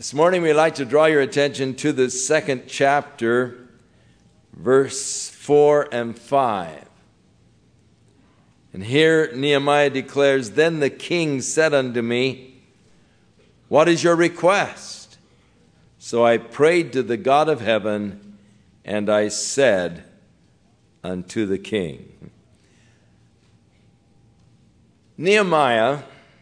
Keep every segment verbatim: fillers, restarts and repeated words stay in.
This morning we'd like to draw your attention to the second chapter, verse four and five. And here Nehemiah declares, "Then the king said unto me, What is your request? So I prayed to the God of heaven, and I said unto the king." Nehemiah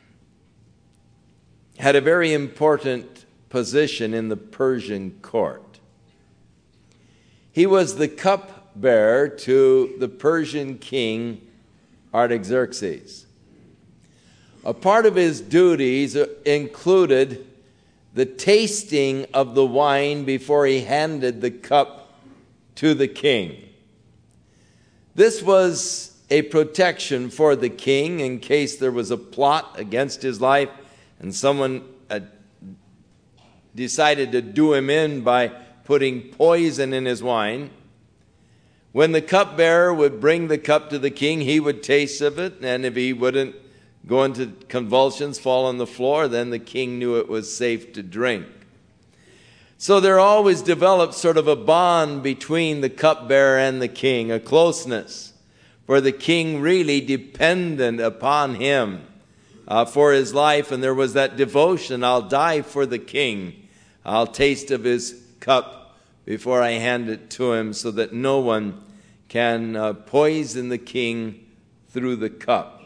had a very important position in the Persian court. He was the cupbearer to the Persian king Artaxerxes. A part of his duties included the tasting of the wine before he handed the cup to the king. This was a protection for the king in case there was a plot against his life and someone uh, decided to do him in by putting poison in his wine. When the cupbearer would bring the cup to the king, he would taste of it, and if he wouldn't go into convulsions, fall on the floor, then the king knew it was safe to drink. So there always developed sort of a bond between the cupbearer and the king, a closeness, for the king really depended upon him uh, for his life, and there was that devotion, I'll die for the king. I'll taste of his cup before I hand it to him so that no one can uh, poison the king through the cup.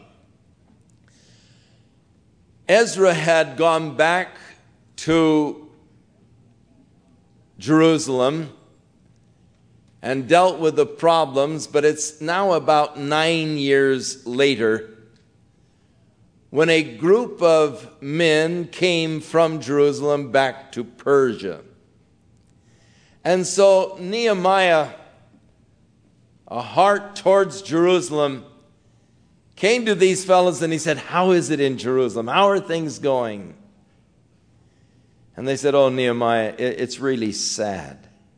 Ezra had gone back to Jerusalem and dealt with the problems, but it's now about nine years later when a group of men came from Jerusalem back to Persia. And so Nehemiah, a heart towards Jerusalem, came to these fellows and he said, "How is it in Jerusalem? How are things going?" And they said, "Oh, Nehemiah, it's really sad.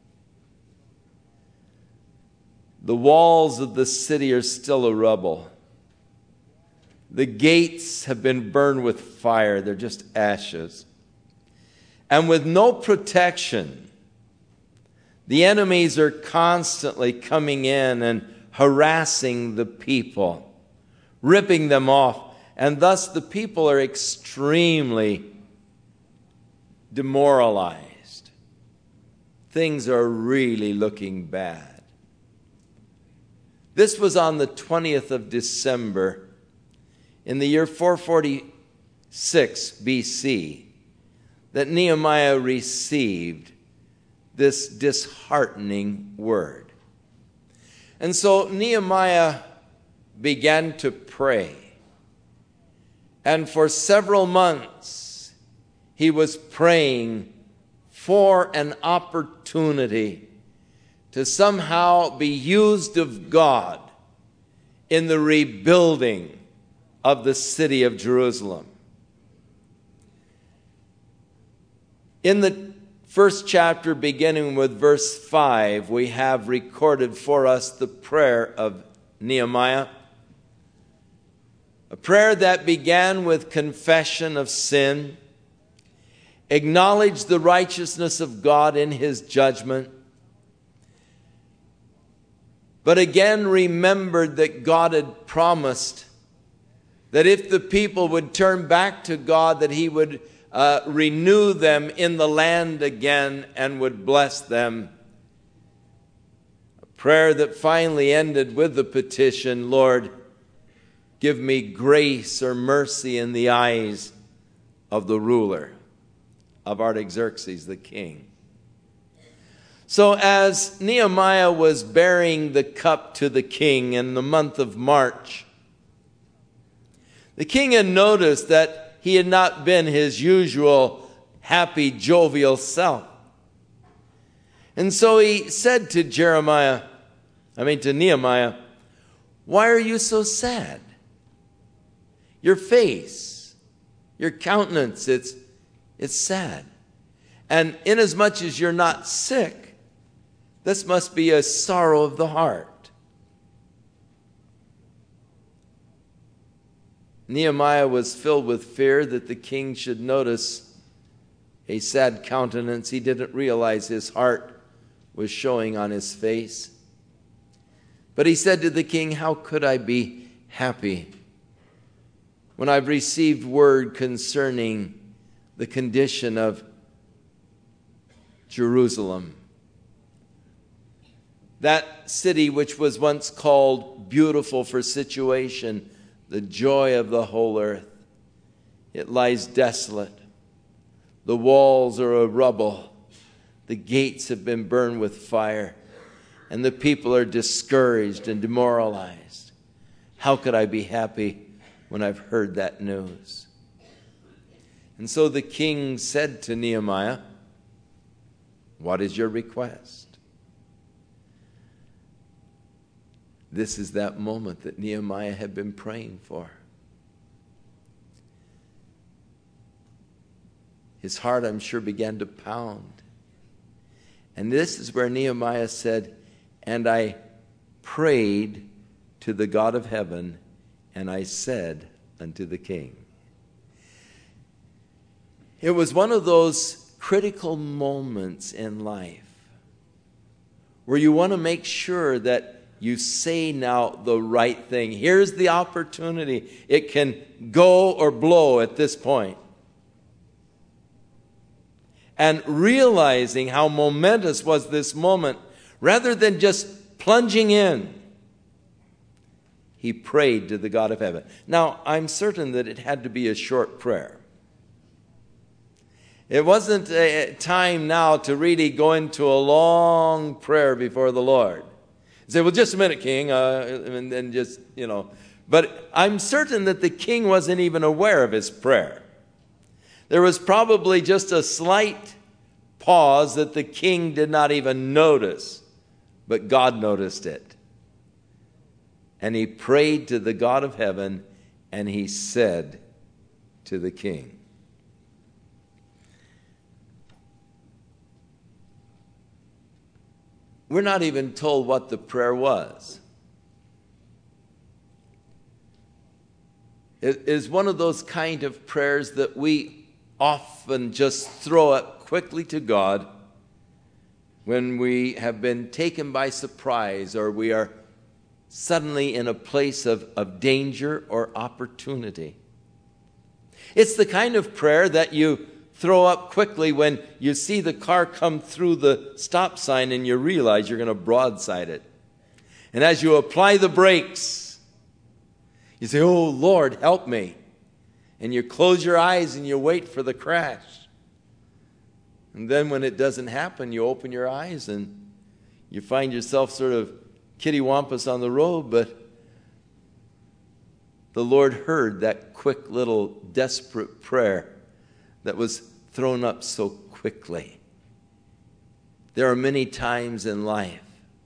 The walls of the city are still a rubble. The gates have been burned with fire. They're just ashes. And with no protection, the enemies are constantly coming in and harassing the people, ripping them off. And thus the people are extremely demoralized. Things are really looking bad." This was on the twentieth of December in the year four forty-six B C that Nehemiah received this disheartening word. And so Nehemiah began to pray. And for several months, he was praying for an opportunity to somehow be used of God in the rebuilding of the city of Jerusalem. In the first chapter, beginning with verse five, we have recorded for us the prayer of Nehemiah, a prayer that began with confession of sin, acknowledged the righteousness of God in his judgment, but again remembered that God had promised that if the people would turn back to God, that he would uh, renew them in the land again and would bless them. A prayer that finally ended with the petition, "Lord, give me grace or mercy in the eyes of the ruler," of Artaxerxes the king. So as Nehemiah was bearing the cup to the king in the month of March, the king had noticed that he had not been his usual happy, jovial self. And so he said to Jeremiah, I mean to Nehemiah, "Why are you so sad? Your face, your countenance, it's, it's sad. And inasmuch as you're not sick, this must be a sorrow of the heart." Nehemiah was filled with fear that the king should notice a sad countenance. He didn't realize his heart was showing on his face. But he said to the king, "How could I be happy when I've received word concerning the condition of Jerusalem, that city which was once called beautiful for situation, the joy of the whole earth? It lies desolate. The walls are a rubble. The gates have been burned with fire, and the people are discouraged and demoralized. How could I be happy when I've heard that news?" And so the king said to Nehemiah, "What is your request?" This is that moment that Nehemiah had been praying for. His heart, I'm sure, began to pound. And this is where Nehemiah said, "And I prayed to the God of heaven, and I said unto the king." It was one of those critical moments in life where you want to make sure that you say now the right thing. Here's the opportunity. It can go or blow at this point. And realizing how momentous was this moment, rather than just plunging in, he prayed to the God of heaven. Now, I'm certain that it had to be a short prayer. It wasn't a time now to really go into a long prayer before the Lord. You say, "Well, just a minute, King," uh, and then just, you know. But I'm certain that the king wasn't even aware of his prayer. There was probably just a slight pause that the king did not even notice, but God noticed it. And he prayed to the God of heaven, and he said to the king. We're not even told what the prayer was. It is one of those kind of prayers that we often just throw up quickly to God when we have been taken by surprise, or we are suddenly in a place of, of danger or opportunity. It's the kind of prayer that you throw up quickly when you see the car come through the stop sign and you realize you're going to broadside it. And as you apply the brakes, you say, "Oh, Lord, help me." And you close your eyes and you wait for the crash. And then when it doesn't happen, you open your eyes and you find yourself sort of kittywampus on the road, but the Lord heard that quick little desperate prayer that was thrown up so quickly. There are many times in life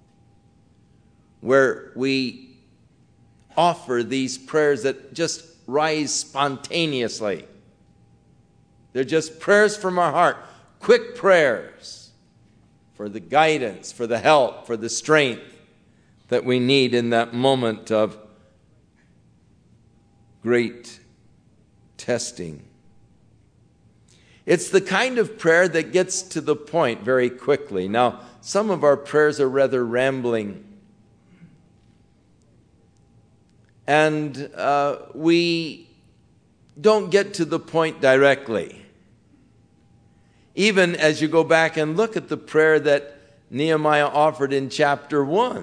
where we offer these prayers that just rise spontaneously. They're just prayers from our heart, quick prayers for the guidance, for the help, for the strength that we need in that moment of great testing. It's the kind of prayer that gets to the point very quickly. Now, some of our prayers are rather rambling. And uh, we don't get to the point directly. Even as you go back and look at the prayer that Nehemiah offered in chapter one.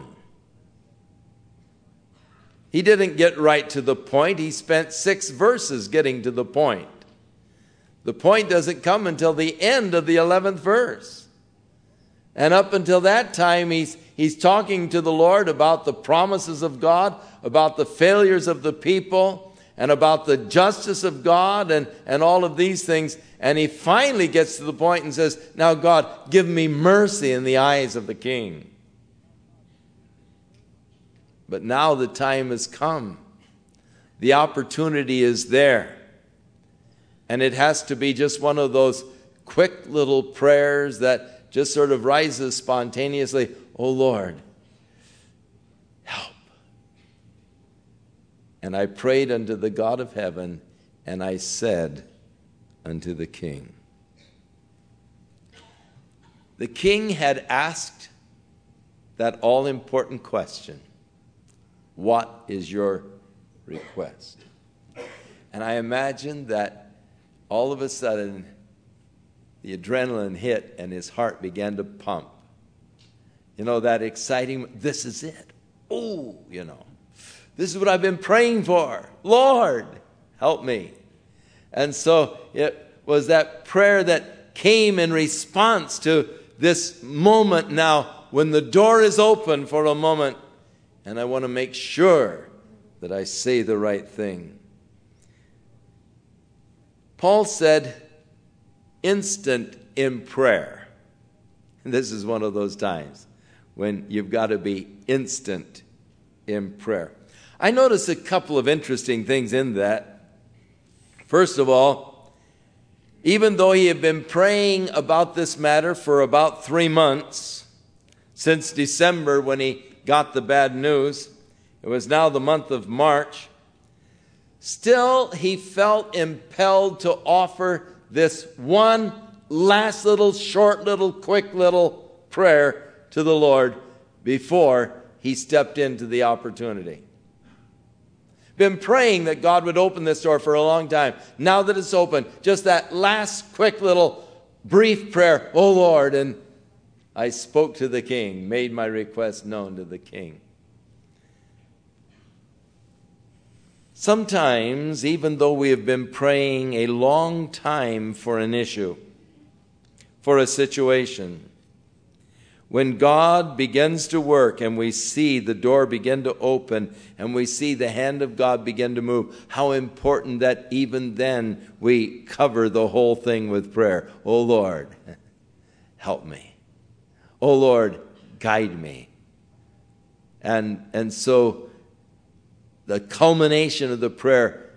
He didn't get right to the point. He spent six verses getting to the point. The point doesn't come until the end of the eleventh verse. And up until that time, he's, he's talking to the Lord about the promises of God, about the failures of the people, and about the justice of God, and, and all of these things. And he finally gets to the point and says, "Now, God, give me mercy in the eyes of the king." But now the time has come. The opportunity is there. And it has to be just one of those quick little prayers that just sort of rises spontaneously. "Oh, Lord, help." And I prayed unto the God of heaven, and I said unto the king. The king had asked that all-important question, what is your request? And I imagine that all of a sudden the adrenaline hit and his heart began to pump. You know, that exciting, this is it. Oh, you know, this is what I've been praying for. Lord, help me. And so it was that prayer that came in response to this moment now when the door is open for a moment, and I want to make sure that I say the right thing. Paul said, instant in prayer. And this is one of those times when you've got to be instant in prayer. I noticed a couple of interesting things in that. First of all, even though he had been praying about this matter for about three months, since December when he got the bad news, it was now the month of March, still he felt impelled to offer this one last little, short little, quick little prayer to the Lord before he stepped into the opportunity. Been praying that God would open this door for a long time. Now that it's open, just that last quick little brief prayer, oh Lord, and I spoke to the king, made my request known to the king. Sometimes, even though we have been praying a long time for an issue, for a situation, when God begins to work and we see the door begin to open and we see the hand of God begin to move, how important that even then we cover the whole thing with prayer. Oh Lord, help me. Oh Lord, guide me. And, and so the culmination of the prayer,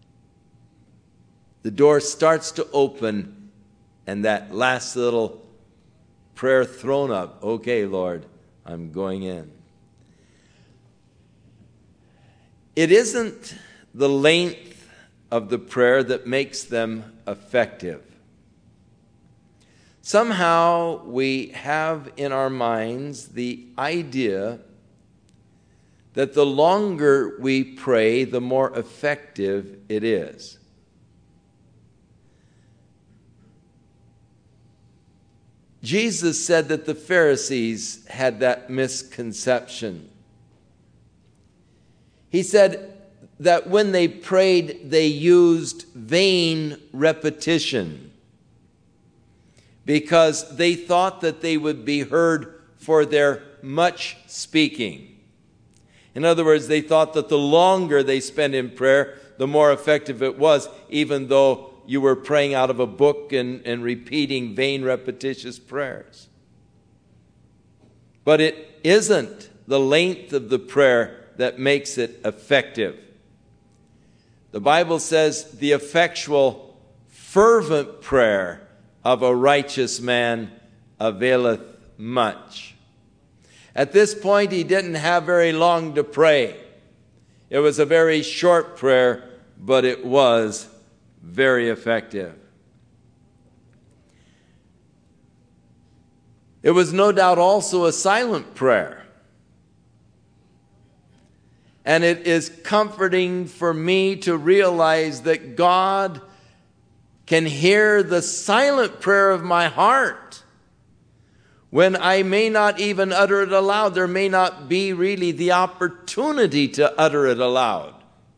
the door starts to open, and that last little prayer thrown up, okay, Lord, I'm going in. It isn't the length of the prayer that makes them effective. Somehow we have in our minds the idea that the longer we pray, the more effective it is. Jesus said that the Pharisees had that misconception. He said that when they prayed, they used vain repetition because they thought that they would be heard for their much speaking. In other words, they thought that the longer they spent in prayer, the more effective it was, even though you were praying out of a book and, and repeating vain, repetitious prayers. But it isn't the length of the prayer that makes it effective. The Bible says the effectual, fervent prayer of a righteous man availeth much. At this point, he didn't have very long to pray. It was a very short prayer, but it was very effective. It was no doubt also a silent prayer. And it is comforting for me to realize that God can hear the silent prayer of my heart. When I may not even utter it aloud, there may not be really the opportunity to utter it aloud.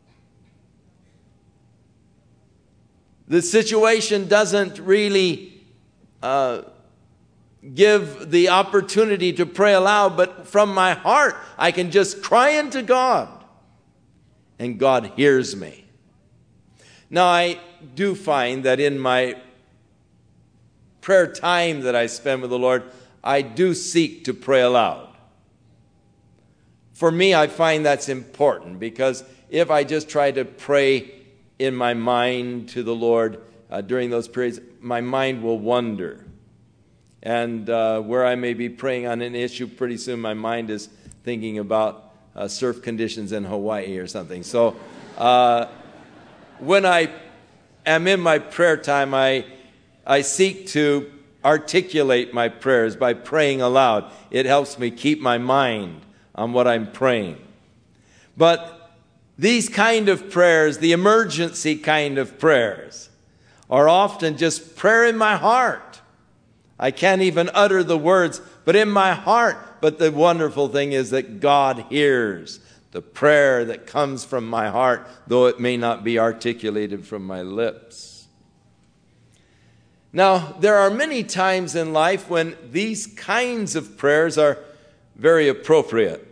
The situation doesn't really uh, give the opportunity to pray aloud, but from my heart, I can just cry unto God, and God hears me. Now, I do find that in my prayer time that I spend with the Lord, I do seek to pray aloud. For me, I find that's important, because if I just try to pray in my mind to the Lord uh, during those periods, my mind will wander. And uh, where I may be praying on an issue, pretty soon my mind is thinking about uh, surf conditions in Hawaii or something. So uh, when I am in my prayer time, I, I seek to articulate my prayers by praying aloud. It helps me keep my mind on what I'm praying. But these kind of prayers, the emergency kind of prayers, are often just prayer in my heart. I can't even utter the words, but in my heart. But the wonderful thing is that God hears the prayer that comes from my heart, though it may not be articulated from my lips. Now, there are many times in life when these kinds of prayers are very appropriate.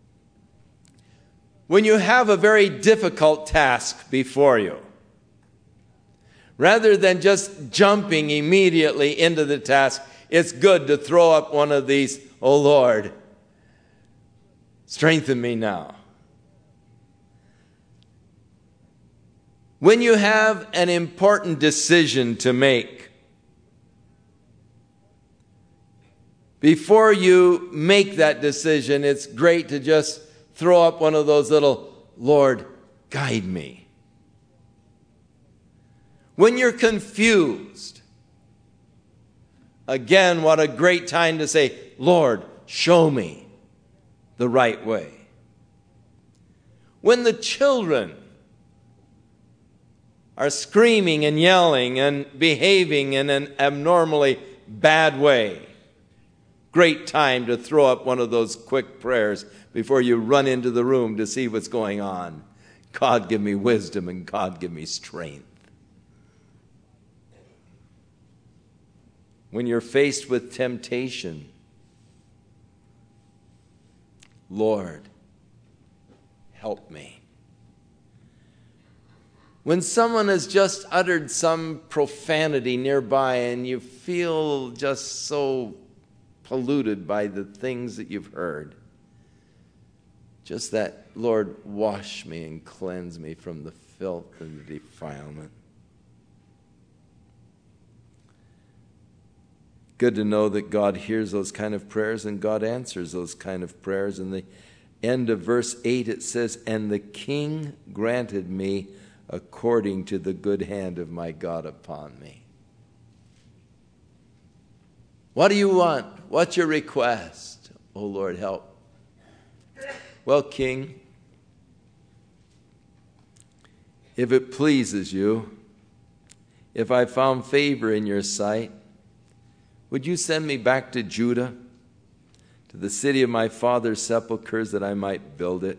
When you have a very difficult task before you, rather than just jumping immediately into the task, it's good to throw up one of these, "Oh Lord, strengthen me now." When you have an important decision to make, before you make that decision, it's great to just throw up one of those little, "Lord, guide me." When you're confused, again, what a great time to say, "Lord, show me the right way." When the children are screaming and yelling and behaving in an abnormally bad way, great time to throw up one of those quick prayers before you run into the room to see what's going on. God, give me wisdom, and God, give me strength. When you're faced with temptation, "Lord, help me." When someone has just uttered some profanity nearby and you feel just so polluted by the things that you've heard, just that, "Lord, wash me and cleanse me from the filth and the defilement." Good to know that God hears those kind of prayers and God answers those kind of prayers. In the end of verse eight it says, "And the king granted me according to the good hand of my God upon me." What do you want? What's your request? "Oh Lord, help." "Well, King, if it pleases you, if I found favor in your sight, would you send me back to Judah, to the city of my father's sepulchres, that I might build it?"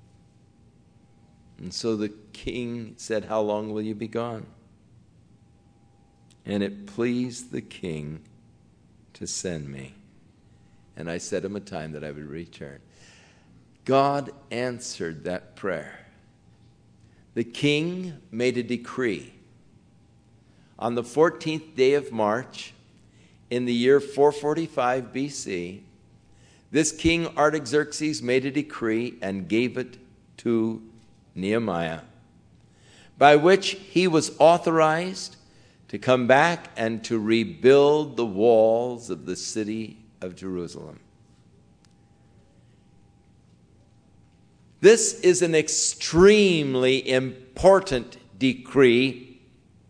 And so the king said, "How long will you be gone?" And it pleased the king to send me. And I set him a time that I would return. God answered that prayer. The king made a decree. On the fourteenth day of March, in the year four forty-five B C, this king Artaxerxes made a decree and gave it to Nehemiah, by which he was authorized to come back and to rebuild the walls of the city of Jerusalem. This is an extremely important decree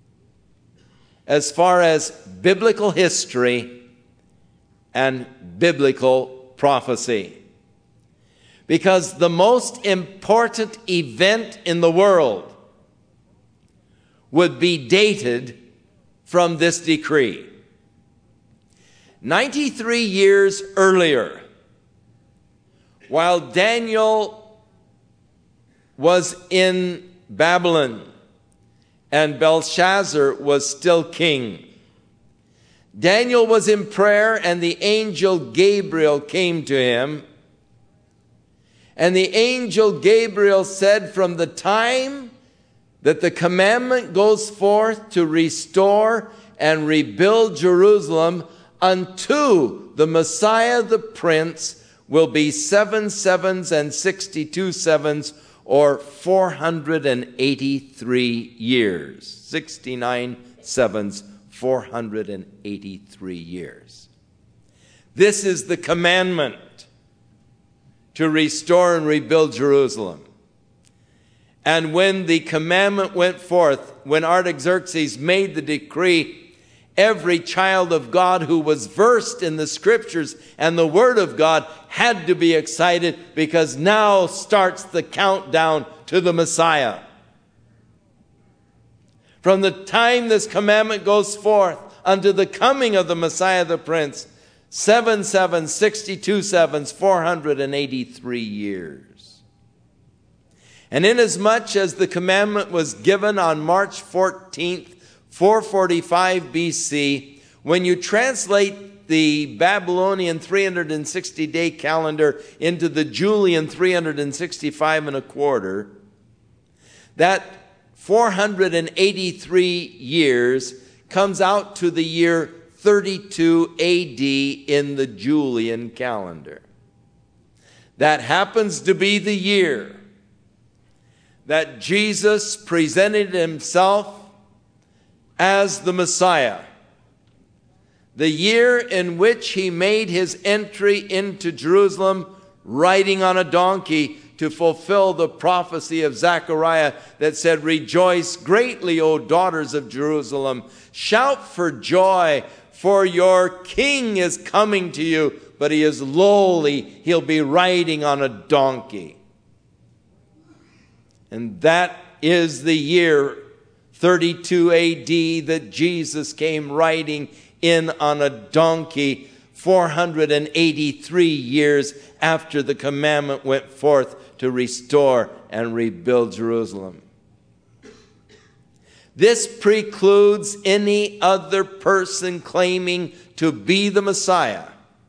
as far as biblical history and biblical prophecy. Because the most important event in the world would be dated from this decree. ninety-three years earlier, while Daniel was in Babylon and Belshazzar was still king, Daniel was in prayer and the angel Gabriel came to him. And the angel Gabriel said, from the time that the commandment goes forth to restore and rebuild Jerusalem unto the Messiah the Prince will be seven sevens and sixty-two sevens, or four hundred eighty-three years. sixty-nine sevens, four hundred eighty-three years. This is the commandment to restore and rebuild Jerusalem. And when the commandment went forth, when Artaxerxes made the decree, Every child of God who was versed in the Scriptures and the Word of God had to be excited, because now starts the countdown to the Messiah. From the time this commandment goes forth unto the coming of the Messiah the Prince, seven sevens, sixty-two sevens, four hundred eighty-three years. And inasmuch as the commandment was given on March fourteenth, four forty-five B C, when you translate the Babylonian three hundred sixty day calendar into the Julian three hundred sixty-five and a quarter, that four hundred eighty-three years comes out to the year thirty-two A D in the Julian calendar. That happens to be the year that Jesus presented himself as the Messiah, the year in which he made his entry into Jerusalem riding on a donkey to fulfill the prophecy of Zechariah that said, "Rejoice greatly, O daughters of Jerusalem. Shout for joy, for your king is coming to you, but he is lowly. He'll be riding on a donkey." And that is the year thirty-two A D that Jesus came riding in on a donkey, four hundred eighty-three years after the commandment went forth to restore and rebuild Jerusalem. This precludes any other person claiming to be the Messiah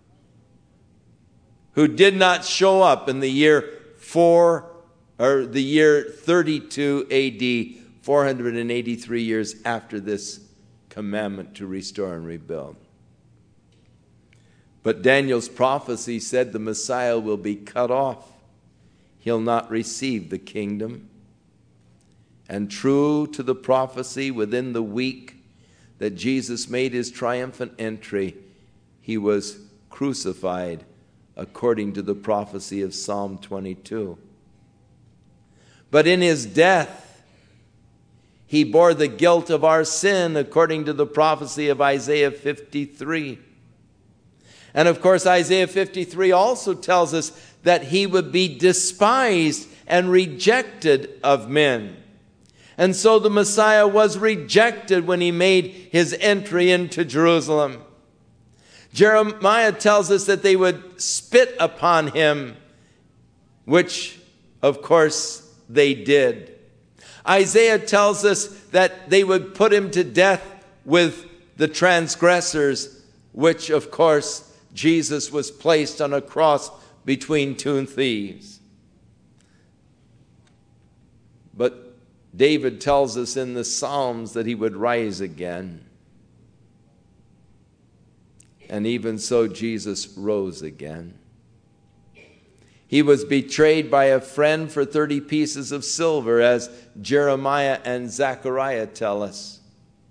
who did not show up in the year four or the year thirty-two A D, four hundred eighty-three years after this commandment to restore and rebuild. But Daniel's prophecy said the Messiah will be cut off. He'll not receive the kingdom. And true to the prophecy, within the week that Jesus made his triumphant entry, he was crucified according to the prophecy of Psalm twenty-two. But in his death, he bore the guilt of our sin according to the prophecy of Isaiah fifty-three. And of course, Isaiah fifty-three also tells us that he would be despised and rejected of men. And so the Messiah was rejected when he made his entry into Jerusalem. Jeremiah tells us that they would spit upon him, which, of course, they did. Isaiah tells us that they would put him to death with the transgressors, which, of course, Jesus was placed on a cross between two thieves. But David tells us in the Psalms that he would rise again. And even so, Jesus rose again. He was betrayed by a friend for thirty pieces of silver, as Jeremiah and Zechariah tell us.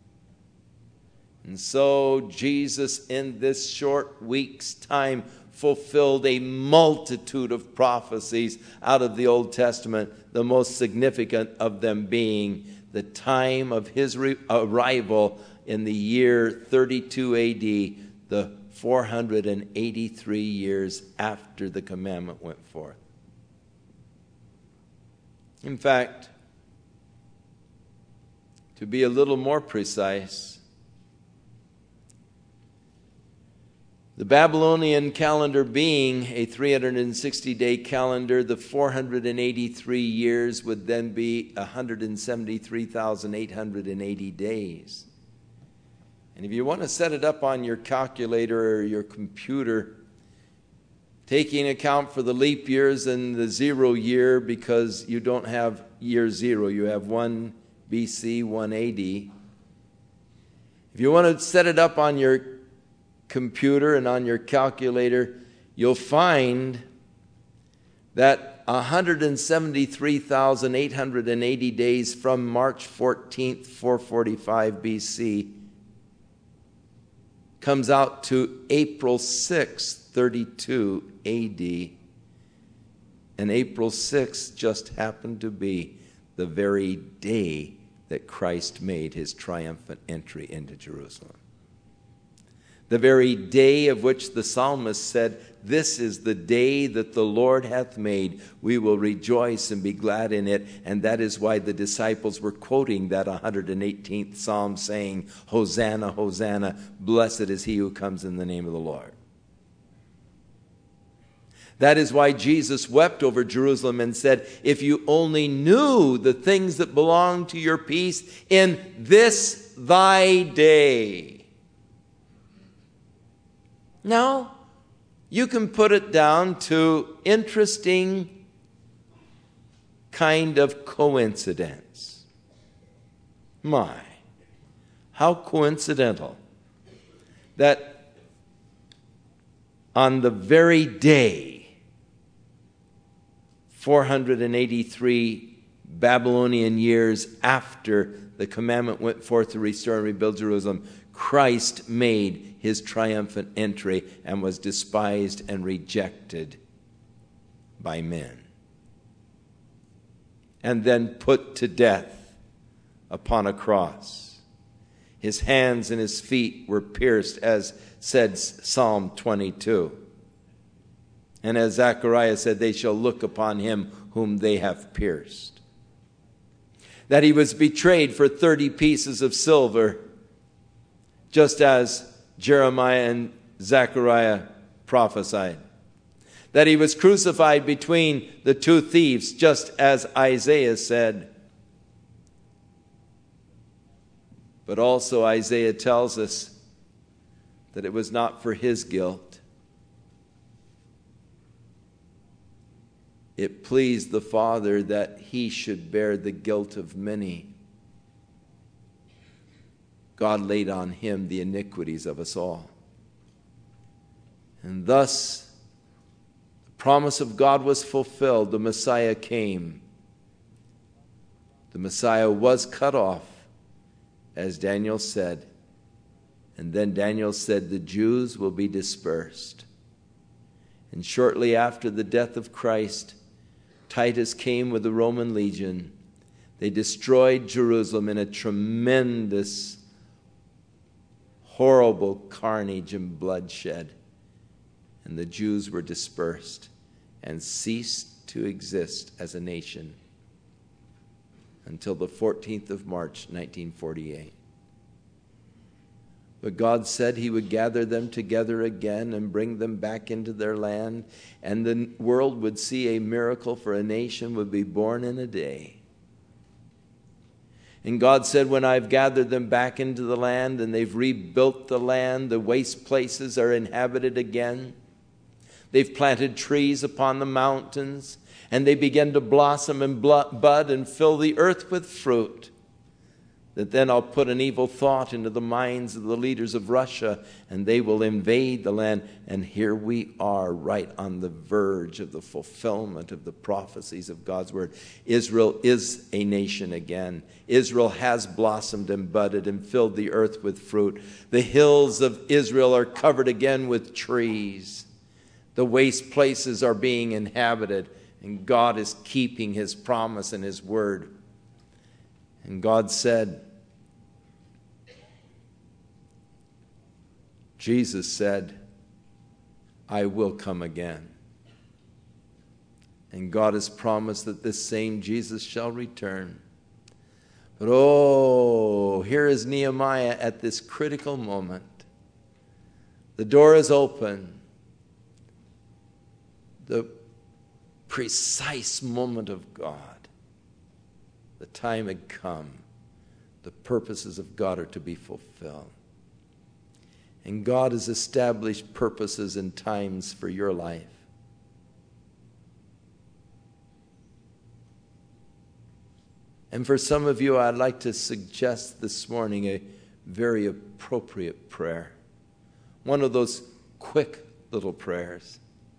And so Jesus, in this short week's time, fulfilled a multitude of prophecies out of the Old Testament, the most significant of them being the time of his re- arrival in the year thirty-two A D, the four hundred eighty-three years after the commandment went forth. In fact, to be a little more precise, the Babylonian calendar being a three hundred sixty day calendar, the four hundred eighty-three years would then be one hundred seventy-three thousand eight hundred eighty days. And if you want to set it up on your calculator or your computer, taking account for the leap years and the zero year, because you don't have year zero, you have one B C, one A D. If you want to set it up on your computer and on your calculator, you'll find that one hundred seventy-three thousand eight hundred eighty days from March fourteenth, four forty-five B C comes out to April sixth, thirty-two A D. And April sixth just happened to be the very day that Christ made his triumphant entry into Jerusalem. The very day of which the psalmist said, "This is the day that the Lord hath made. We will rejoice and be glad in it." And that is why the disciples were quoting that one hundred eighteenth Psalm, saying, "Hosanna, Hosanna, blessed is he who comes in the name of the Lord." That is why Jesus wept over Jerusalem and said, "If you only knew the things that belong to your peace in this thy day." Now, you can put it down to interesting kind of coincidence. My, how coincidental that on the very day four hundred eighty-three Babylonian years after the commandment went forth to restore and rebuild Jerusalem, Christ made his triumphant entry and was despised and rejected by men, and then put to death upon a cross. His hands and his feet were pierced, as said Psalm twenty-two. And as Zechariah said, "They shall look upon him whom they have pierced." That he was betrayed for thirty pieces of silver, just as Jeremiah and Zechariah prophesied. That he was crucified between the two thieves, just as Isaiah said. But also Isaiah tells us that it was not for his guilt. It pleased the Father that he should bear the guilt of many. God laid on him the iniquities of us all. And thus, the promise of God was fulfilled. The Messiah came. The Messiah was cut off, as Daniel said. And then Daniel said, the Jews will be dispersed. And shortly after the death of Christ, Titus came with the Roman legion. They destroyed Jerusalem in a tremendous, horrible carnage and bloodshed. And the Jews were dispersed and ceased to exist as a nation until the fourteenth of March, nineteen forty-eight. But God said he would gather them together again and bring them back into their land, and the world would see a miracle, for a nation would be born in a day. And God said, when I've gathered them back into the land and they've rebuilt the land, the waste places are inhabited again. They've planted trees upon the mountains, and they begin to blossom and bud and fill the earth with fruit. That then I'll put an evil thought into the minds of the leaders of Russia, and they will invade the land. And here we are, right on the verge of the fulfillment of the prophecies of God's word. Israel is a nation again. Israel has blossomed and budded and filled the earth with fruit. The hills of Israel are covered again with trees. The waste places are being inhabited, and God is keeping his promise and his word. And God said, Jesus said, I will come again. And God has promised that this same Jesus shall return. But oh, here is Nehemiah at this critical moment. The door is open. The precise moment of God. The time had come. The purposes of God are to be fulfilled. And God has established purposes and times for your life. And for some of you, I'd like to suggest this morning a very appropriate prayer. One of those quick little prayers.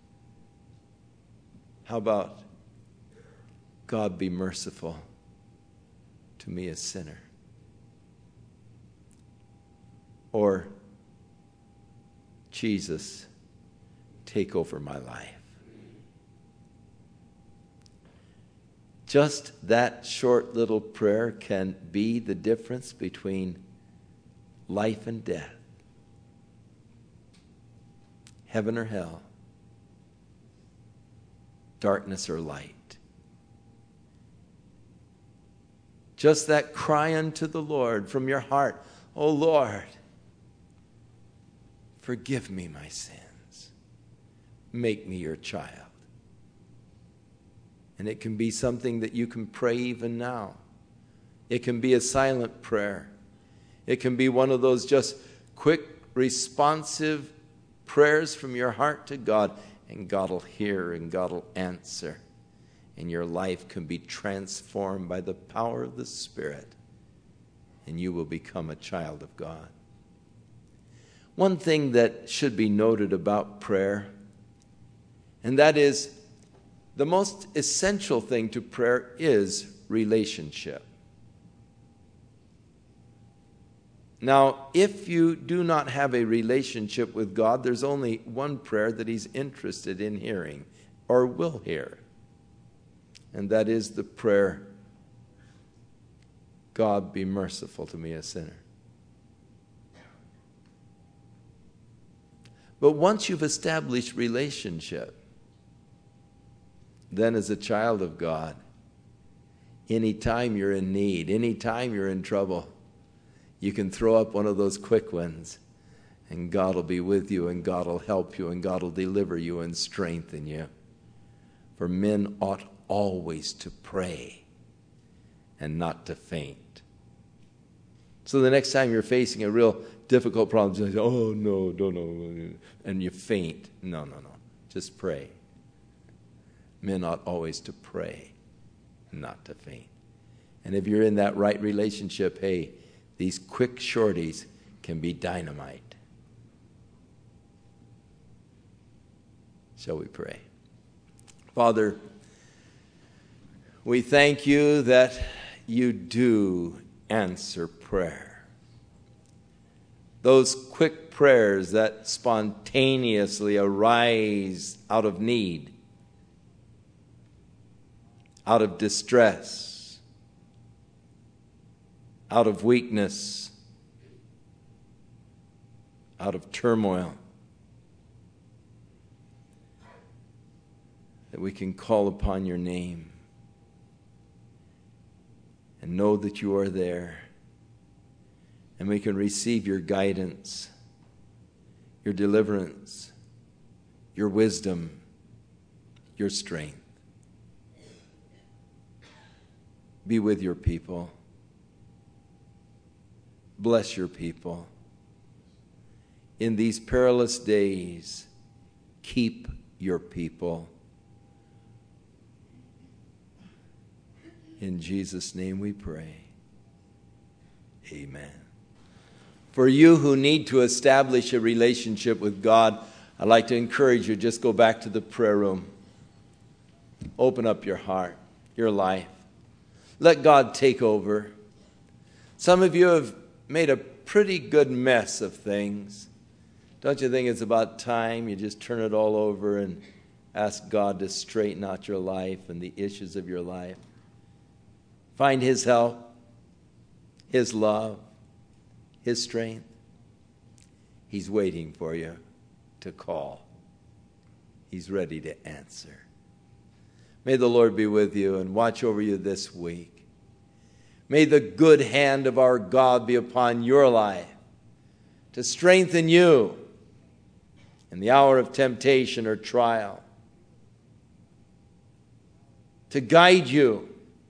How about, God be merciful to me, a sinner? Or, Jesus, take over my life. Just that short little prayer can be the difference between life and death. heaven or hell, darkness or light. Just that cry unto the Lord from your heart, "Oh Lord, forgive me my sins. Make me your child." And it can be something that you can pray even now. It can be a silent prayer. It can be one of those just quick, responsive prayers from your heart to God, and God will hear and God will answer. And your life can be transformed by the power of the Spirit, and you will become a child of God. One thing that should be noted about prayer, and that is the most essential thing to prayer is relationship. Now, if you do not have a relationship with God, there's only one prayer that He's interested in hearing or will hear. And that is the prayer, "God, be merciful to me, a sinner." But once you've established relationship, then as a child of God, anytime you're in need, anytime you're in trouble, you can throw up one of those quick ones, and God will be with you, and God will help you, and God will deliver you and strengthen you. For men ought always to pray and not to faint. So the next time you're facing a real difficult problem, you say, "Oh, no, no, no," and you faint. No, no, no. Just pray. Men ought always to pray, not to faint. And if you're in that right relationship, hey, these quick shorties can be dynamite. Shall we pray? Father, we thank you that you do answer prayer. Those quick prayers that spontaneously arise out of need, out of distress, out of weakness, out of turmoil, that we can call upon your name and know that you are there, and we can receive your guidance, your deliverance, your wisdom, your strength. Be with your people. Bless your people. In these perilous days, keep your people. In Jesus' name we pray. Amen. For you who need to establish a relationship with God, I'd like to encourage you, just go back to the prayer room. Open up your heart, your life. Let God take over. Some of you have made a pretty good mess of things. Don't you think it's about time you just turn it all over and ask God to straighten out your life and the issues of your life? Find His help, His love, His strength. He's waiting for you to call. He's ready to answer. May the Lord be with you and watch over you this week. May the good hand of our God be upon your life to strengthen you in the hour of temptation or trial, to guide you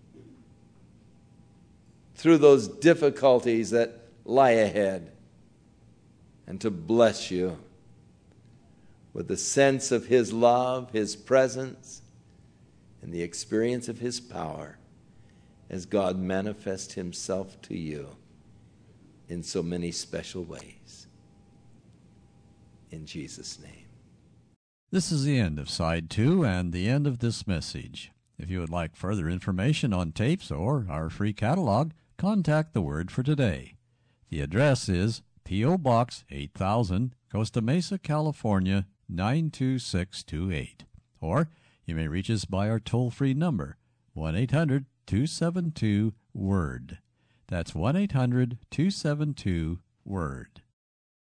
through those difficulties that lie ahead, and to bless you with the sense of His love, His presence, and the experience of His power as God manifests Himself to you in so many special ways. In Jesus' name. This is the end of Side two and the end of this message. If you would like further information on tapes or our free catalog, contact the Word for Today. The address is P O. Box eight thousand, Costa Mesa, California, nine two six two eight. Or you may reach us by our toll-free number, one eight hundred two seven two W O R D. That's one eight hundred two seven two W O R D.